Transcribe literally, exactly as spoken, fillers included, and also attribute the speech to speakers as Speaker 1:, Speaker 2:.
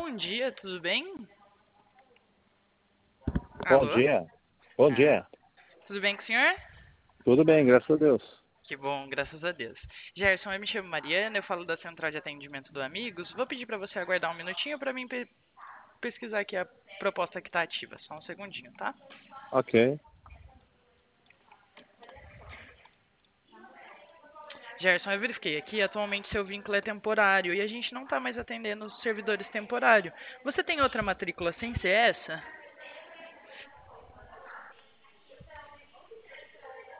Speaker 1: Bom dia, tudo bem?
Speaker 2: Bom
Speaker 1: Alô?
Speaker 2: dia. Bom
Speaker 1: Ah,
Speaker 2: dia.
Speaker 1: tudo bem com o senhor?
Speaker 2: Tudo bem, graças a Deus.
Speaker 1: Que bom, graças a Deus. Gerson, eu me chamo Mariana, eu falo da Central de Atendimento do Amigos. Vou pedir para você aguardar um minutinho para mim pe- pesquisar aqui a proposta que está ativa. Só um segundinho, tá?
Speaker 2: Ok.
Speaker 1: Gerson, eu verifiquei aqui, atualmente seu vínculo é temporário e a gente não está mais atendendo os servidores temporários. Você tem outra matrícula sem ser essa?